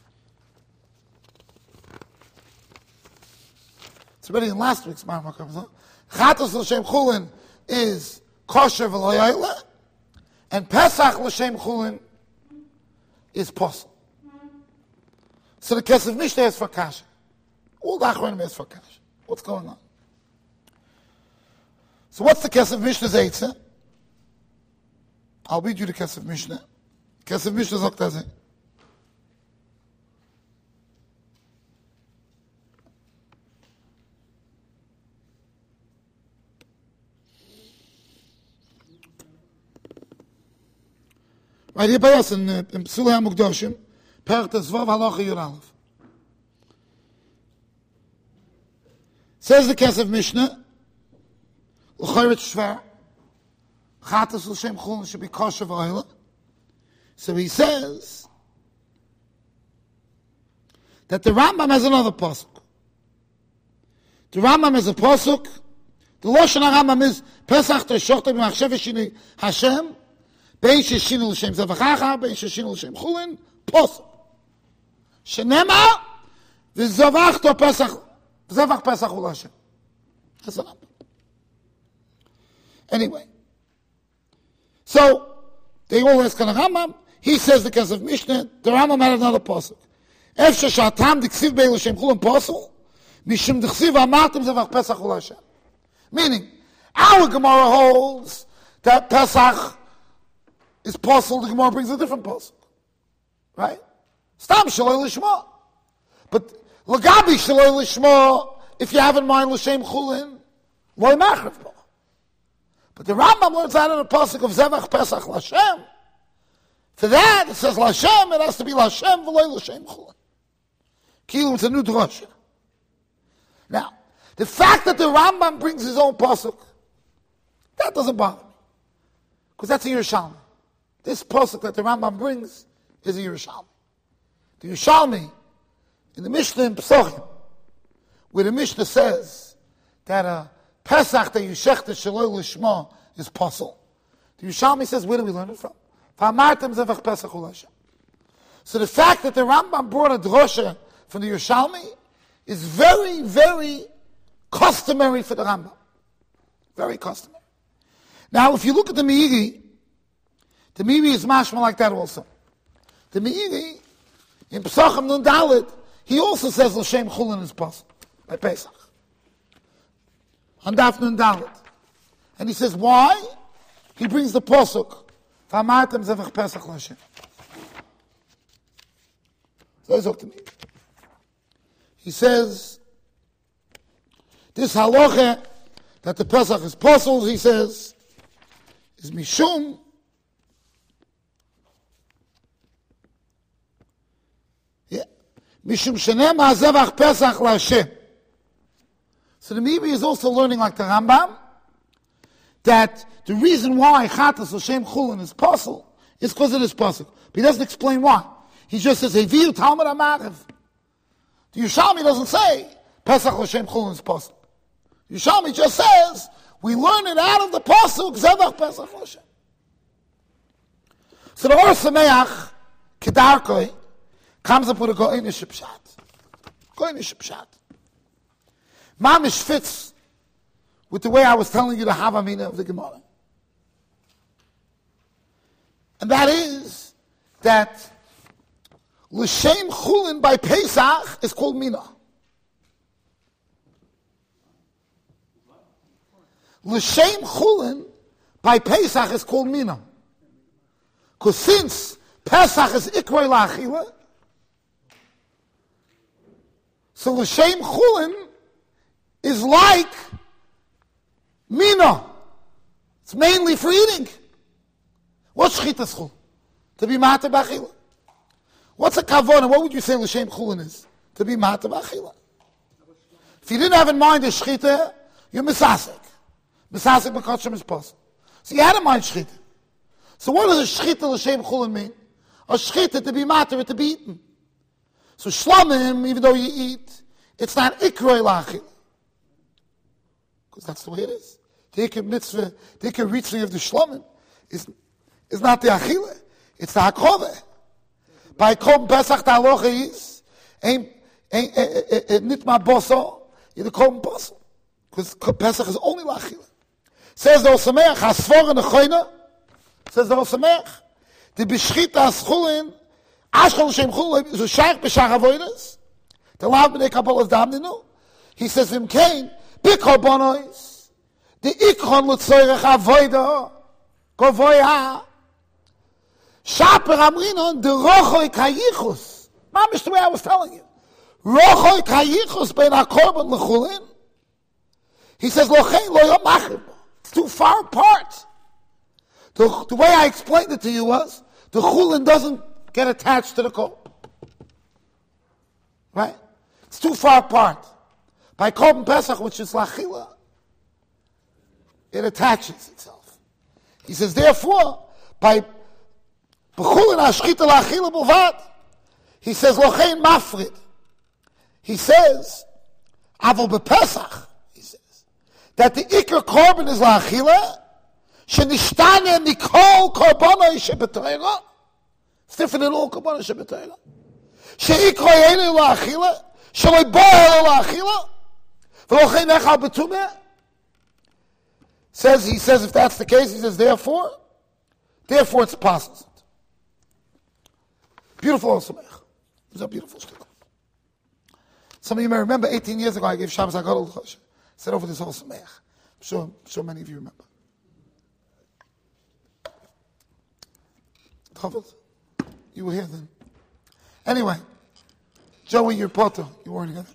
it's already in last week's Marmar Kabbalah. Chatas L'Shem Chulin is kosher v'lo yoyla, and Pesach L'Shem Chulin is posel. So the Kesef Mishnah is for kasha. All the Achronim is for kasha. What's going on? So what's the Kesef Mishnah's eitzah? I'll read you the Kesef Mishnah. Kesef Mishnah sagt das. Right here by us in Psulei HaMukdoshim, Perach Tezvav Halacha Yud Aleph. Says the Kesef Mishnah, L'chayr it's shver, Chatas L'Shem Chulin should be kosher v'oila. So he says that the Rambam has another pasuk. The Rambam has a pasuk. The Lashon HaRambam is Pesach Teshokta B'machshev Shini Hashem Bein Sheshinu L'Shem Zavachacha Bein Sheshinu L'Shem Chulin Posuk Shenema V'Zavachto Pesach V'Zavach Pesach Ul Hashem. That's the Rambam. Anyway, so they all ask on the Rambam. He says the case of Mishnah. The Rambam had another pasuk. Efshe Shatam Diksiv Bein L'Shem Chulin Posuk Mishum Diksiv Amartim Zavach Pesach Ul Hashem. Meaning, our Gemara holds that Pesach is possible. The Gemara brings a different pasuk, right? Stam Shaloi Lishma. But Lagabi Shaloi Lishma, if you have in mind L'Shem Chulin, Loi Machriv Bo. But the Rambam learns out in the pasuk of Zevach Pesach L'Shem. For that, it says L'Shem, it has to be L'Shem v'loi L'Shem Chulin. Kilu, it's a new drasha. Now, the fact that the Rambam brings his own pasuk, that doesn't bother me. Because that's a Yerushalmi. this pasuk that the Rambam brings is a Yerushalmi. The Yerushalmi, in the Mishnah in Pesachim, where the Mishnah says that a Pesach that you shechta shaloi l'shma is pasul. The Yerushalmi says, where do we learn it from? V'amartem zevach Pesach ul Hashem. So the fact that the Rambam brought a drosha from the Yerushalmi is very, very customary for the Rambam. Very customary. Now, if you look at the Meiri is mashma like that also. The Meiri, in Pesachim Nun Dalet, he also says L'Shem Chulin is possible by Pesach. On Daf Nun Dalet. And he says, why? He brings the Pasuk, V'amartem zevach Pesach L'Shem. So he's up to me. He says, this halacha that the Pesach is possible, he says, is mishum mishum shenem ha'zevach Pesach l'Hashem. So the Meiri is also learning like the Rambam that the reason why Chatas L'Shem Chulin is possible is because it is possible. But he doesn't explain why. He just says, Heviu Talmud HaMaariv. The Yerushalmi doesn't say Pesach L'Shem Chulin is possible. Yerushalmi just says, we learn it out of the pasuk Zevach Pesach L'Shem. So the Or Sameach, Kedarkoi, comes up with a Go'inish Pshat. Go'inish Pshat. Mamish fits with the way I was telling you the Havamina of the Gemara. And that is that L'Shem Chulin by Pesach is called Mina. L'Shem Chulin by Pesach is called Mina. Because since Pesach is Ikroi L'Achila, so L'Shem Chulin is like Mina. It's mainly for eating. What's Shchitas Chul? To be Mata B'Achila. What's a Kavona? What would you say L'Shem Chulin is? To be Mata B'Achila. If you didn't have in mind a Shchita, you're Misasek. Misasek B'Kotchem is possible. So you had in mind Shchita. So what does a Shchita L'Shem Chulin mean? A Shchita to be Mata or to be eaten. So Shlomim, even though you eat, it's not Ikroi L'Achila. Because that's the way it is. The Ikr Mitzvah, the Ikr Ritzvah of the Shlomim is not the Achila, it's the Hakove. By Korban Pesach, the halacha is nitma boso, you're the Korban Boso. Because Pesach is only l'achila. Says the Osameach, Hasfor and the Choyna, says the Osameach, the B'shchita Aschulin, Ashchol Shem Chulin, is a Shaykh B'shach Avoidas, the Lav B'nei Kabbalas Damninu. He says, Vim Kain, B'korbonois, the Ikron L'tzoyrech Avoida, Govoya, Shaper Amrinon, the Rochoi Kayichus. Mamish the way I was telling you. Rochoi Kayichus bein HaKorban L'chulin. He says, Lochein Lo Yomachim. It's too far apart. The way I explained it to you was, the Chulin doesn't get attached to the Korban. Right? It's too far apart. By Korban Pesach, which is L'achila, it attaches itself. He says, therefore, by B'chulin hashchita l'achila b'vad. He says, Lochein mafrid. He says, Avol b'Pesach, he says, that the Iker Korban is l'achila, shenishtane mikol korbanoi shebetoira. It's different than all korbanoi shebetoira. Sheikro yeinu l'achila, sheloi boel l'achila, v'lochein echal b'tumeh. He says, if that's the case, he says, therefore it's possible. Beautiful Osamech. It was a beautiful story. Some of you may remember 18 years ago I gave Shabbos HaGadol Choshen. I said over this Osamech. I'm sure many of you remember. You were here then. Anyway, Joey, your potter, you weren't here.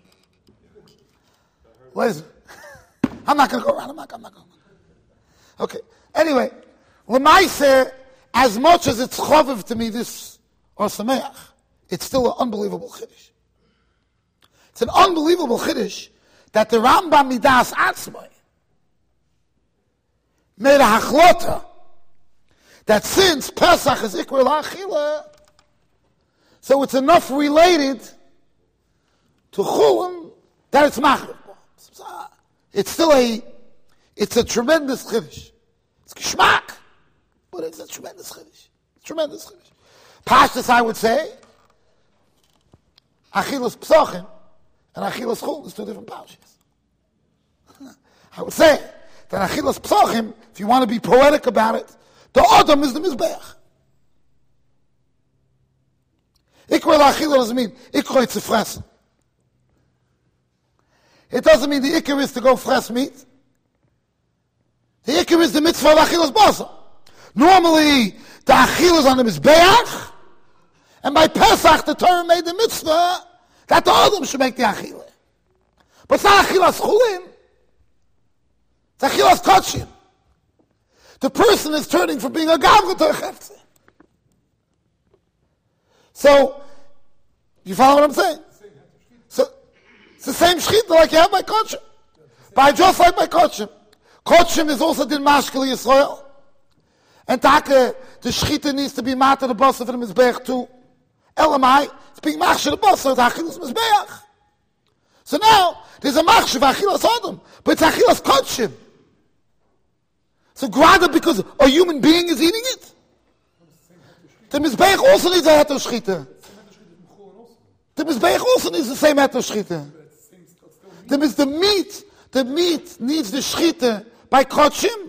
Laser. I'm not going to go around. I'm not going. Okay. Anyway, L'maiseh, as much as it's choviv to me, this or Sameach, it's still an unbelievable chiddush. It's an unbelievable chiddush that the Rambam Midas Atzmai made a hachlota that since Pesach is Ikra L'Achila, so it's enough related to Chulin that it's Machrif. It's still it's a tremendous Chiddush. It's Geschmack, but it's a tremendous Chiddush. Tremendous Chiddush. Pashtus, I would say, Achilas Psochim and Achilas Chulin is two different Pashas. I would say that Achilas Psochim, if you want to be poetic about it, the Adam is the Mizbeach. Ikra L'Achila doesn't mean Ikra it's a fressen. It doesn't mean the Ikra is to go fresh meat. The Ikra is the mitzvah of Achilas Basar. Normally, the Achila is on the Mizbeach, and by Pesach, the Torah made the mitzvah that the Adam should make the Achila. But it's not Achilas Chulin. It's Achilas Kotshim. The person is turning from being a Gavra to a Chefze. So, you follow what I'm saying? So, it's the same Shechita like you have by Kotshim. By just like by Kotshim. Kotshim is also Din Mashkel Yisrael. And Taka, the Shechita needs to be Mata the Basar for the Mizbeach too. Elamai, it's being Machshav the Basar, it's Achilas Mizbeach. So now, there's a Machshav Achilas Adam, but it's Achilas Kotshim. So Grada, because a human being is eating it. The Mizbeach also needs a Heter Shechita. The Mizbeach also needs the same Heter Shechita. The meat needs the Shechita by Kotshim,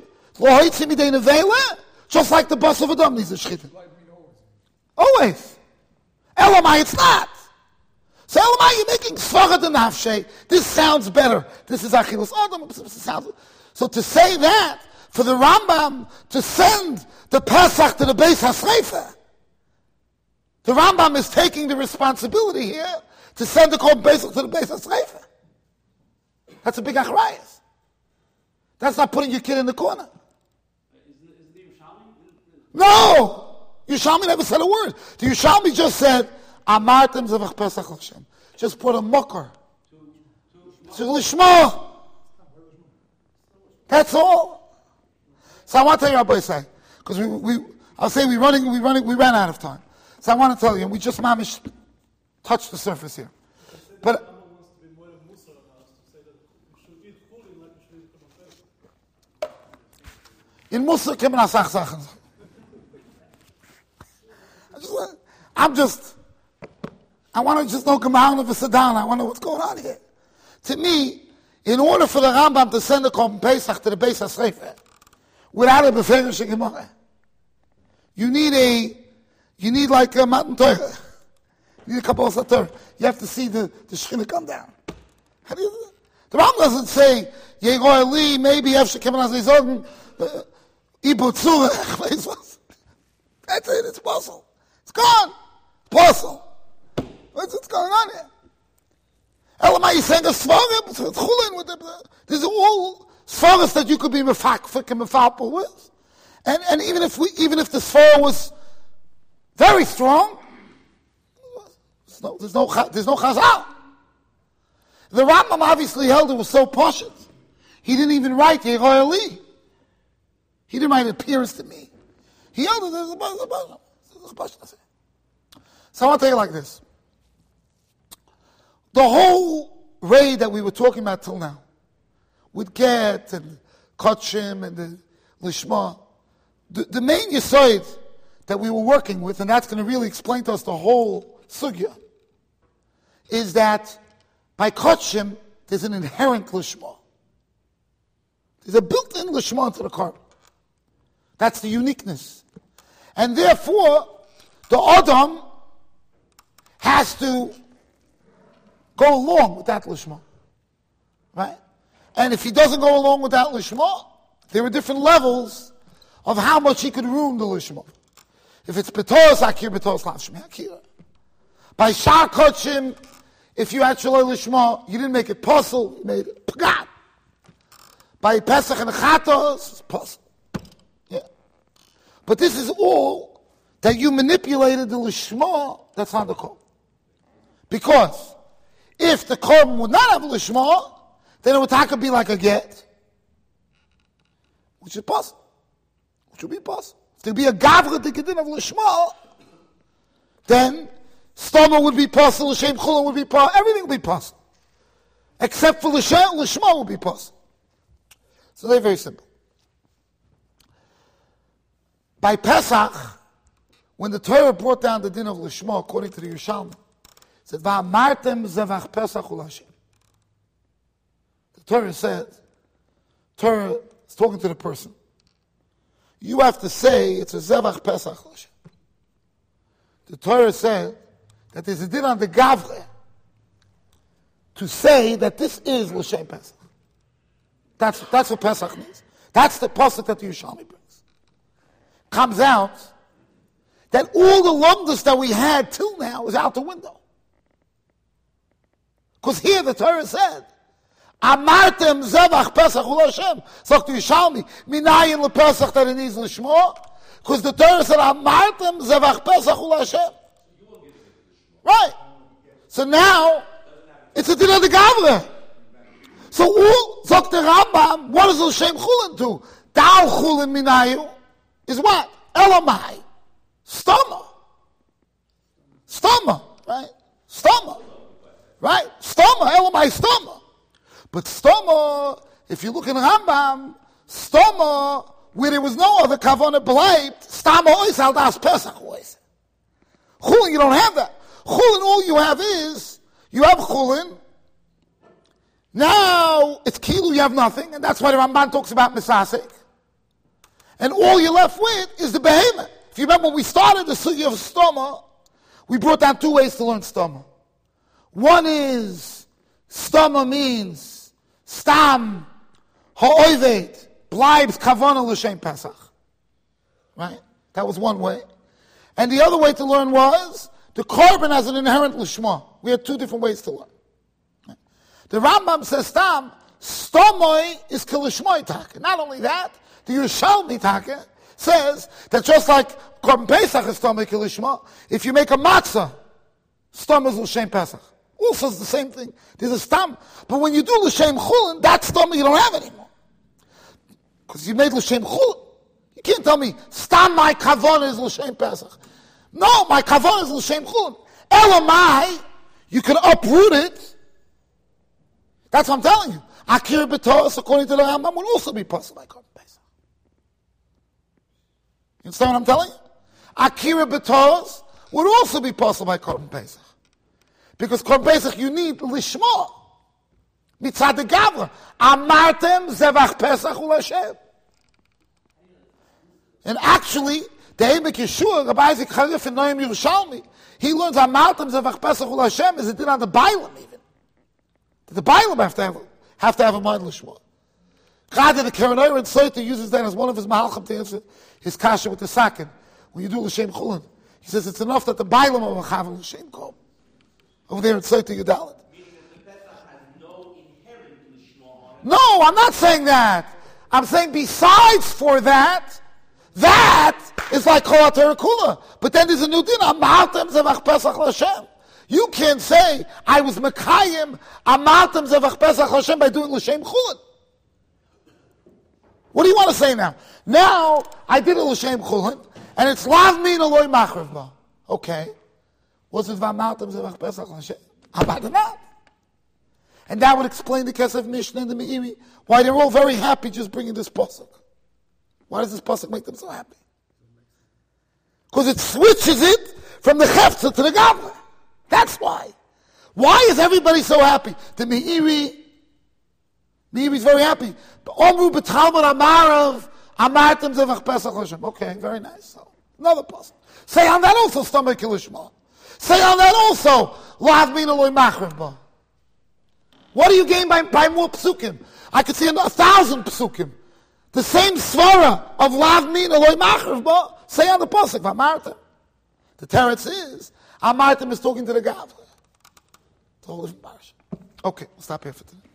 just like the Basar of Adam needs the Shechita. Always. Elamai, it's not. So Elamai, you're making Svarad and Nafshe. This sounds better. This is Achilas Adam. So to say that, for the Rambam to send the Pesach to the Beis HaSreifa, the Rambam is taking the responsibility here to send the Korban Pesach to the Beis HaSreifa. That's a big achrayas. That's not putting your kid in the corner. Is the Yerushalmi? No! Yerushalmi never said a word. The Yerushalmi just said, Amartem Zevach Pesach L'Shem. Just put a mucker. To Lishma. That's all. So I want to tell you what I say. Because I'll say we ran out of time. So I want to tell you, and we just mamish touched the surface here. But in Musa, I want to just know Gemara of a Sedan. I want to know what's going on here. To me, in order for the Rambam to send the Korban Pesach to the Beis HaSreifa, without a Beferish Gemara, you need like a Matan Torah. You need a couple of Torah. You have to see the Shechina come down. How do you do that? The Rambam doesn't say, Yegoy Ali, maybe Efshe Kemen HaZeizorgen, Ibutzur. That's it, it's puzzle. It's gone. Puzzle. What's going on here? Elamai is saying a Svarim, it's Chulin with there's all Svaras that you could be mefakfik and mefalpul with. And even if the Svar was very strong, there's no Chazal. The Rambam obviously held it was so poshut. He didn't even write Yeroy Ali. He didn't write it appears to me. He held it, there's a poshut. So I want to tell you like this. The whole raid that we were talking about till now, with Get and Kotshim and the Lishma, the main Yesod that we were working with, and that's going to really explain to us the whole sugya, is that by Kotshim, there's an inherent Lishma. There's a built-in Lishma into the carbon. That's the uniqueness. And therefore, the Adam has to go along with that Lishma. Right? And if he doesn't go along with that Lishma, there are different levels of how much he could ruin the Lishma. If it's B'toros Akir, B'toros Lavshmi Akir. By Shar Kotshim, if you had Shaloi Lishma, you didn't make it puzzle, you made it Pagat. By Pesach and Chatos, it's puzzle. Yeah. But this is all that you manipulated the Lishma, that's not the call. Because if the korban would not have lishma, then it would be like a get, which is possible. Which would be possible. to be a gavra the gedin of lishma, then stoma would be possible, l'shem chulin would be possible, everything would be possible. Except for lishma would be possible. So they're very simple. By Pesach, when the Torah brought down the din of lishma, according to the Yerushalmi, it said, "Va'amartem zevach Pesach ul Hashem." The Torah says, Torah is talking to the person. You have to say it's a zevach Pesach ul Hashem. The Torah said that there's a din on the gavre to say that this is l'shem Pesach. That's what Pesach means. That's the pasuk that the Yerushalmi brings. Comes out that all the lumdus that we had till now is out the window. Because here the Torah said, Amartem zevach Pesach ul Hashem. Sagt the Yerushalmi, minayin lePesach that it needs l'shmo. Because the Torah said, Amartem zevach Pesach ul Hashem. Right. So now, it's a din of the gavre. So all, sagt the Rambam, what does l'shem chulin do? Dal chulin minayu is what? Elamai. Stoma. Stoma. Right? Stoma. Right? Stoma. Elamai stoma. But stoma, if you look in Rambam, stoma, where there was no other kavanah bleibt, stama ois al das Pesach ois. Chulin, you don't have that. Chulin, all you have is, you have chulin. Now, it's kilu, you have nothing, and that's why the Ramban talks about misasek. And all you're left with is the behemoth. If you remember when we started the sugya of stoma, we brought down two ways to learn stoma. One is, stoma means, stam, ha'oivet, bleibs kavana l'shem Pesach. Right? That was one way. And the other way to learn was, the korban has an inherent lishma. We had two different ways to learn. Right? The Rambam says, stam, stomoi is kilishmoi taka. Not only that, the Yerushalmi taka says that just like korban Pesach is stomoi kilishma, if you make a matzah, stom is l'shem Pesach. Also it's the same thing. There's a stam. But when you do l'shem chulin, that stom you don't have anymore. Because you made l'shem chulin. You can't tell me, stam my kavon is l'shem Pesach. No, my kavon is l'shem chulin. Elamai, you can uproot it. That's what I'm telling you. Akir b'toros, according to the Rambam, would also be possible by korban Pesach. You understand what I'm telling you? Akira b'toros would also be possible by korban Pesach. Because korban Pesach, you need lishma. Mitzad the gavra. Amartem zevach Pesach ul Hashem. And actually, the Emek Yeshua, Rabbi Isaac Charif in Noam Yerushalmi, he learns Amartem zevach Pesach ul Hashem is it did on the Bailam even. The Bailam have to have a mind lishma. God in the Kerenor and Soita uses that as one of his mahalchim to answer his kasha with the sakin. When you do l'shem chulin, he says it's enough that the Bailam of a chav l'shem kol. Over there in Soita Yudalit. No, I'm not saying that. I'm saying besides for that, that is like Kol HaTorah Kula. But then there's a new din. Amartem zevach Pesach l'Hashem. You can't say, I was Mekayim, Amartem zevach Pesach l'Hashem by doing l'shem chulin. What do you want to say now? Now, I did a l'shem chulin, and it's lav min aloy machrev ba. Okay. Was it V'amartem zevach Pesach l'Hashem? How about that? And that would explain the Kesef Mishnah and the Meiri, why they're all very happy just bringing this pasuk. Why does this pasuk make them so happy? Because it switches it from the Chefza to the Gavra. That's why. Why is everybody so happy? The Meiri's very happy. Omru b'talmud amarav amartem zevach Pesach l'Hashem. Okay, very nice. So, another pasuk. Say on that also, stomach kilishma. Say on that also, lav min aloy machrev ba. What do you gain by more psukim? I could see 1,000 psukim. The same svara of lav min aloy machrev ba, say on the pasuk, v'amartem. The teretz is, amartem is talking to the Gavra. It's a whole different parasha. Okay, we'll stop here for today.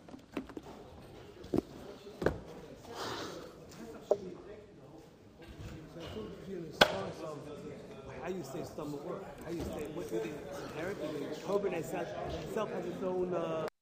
How you say stomach work? How you say what do they inherit? The korban itself has its own.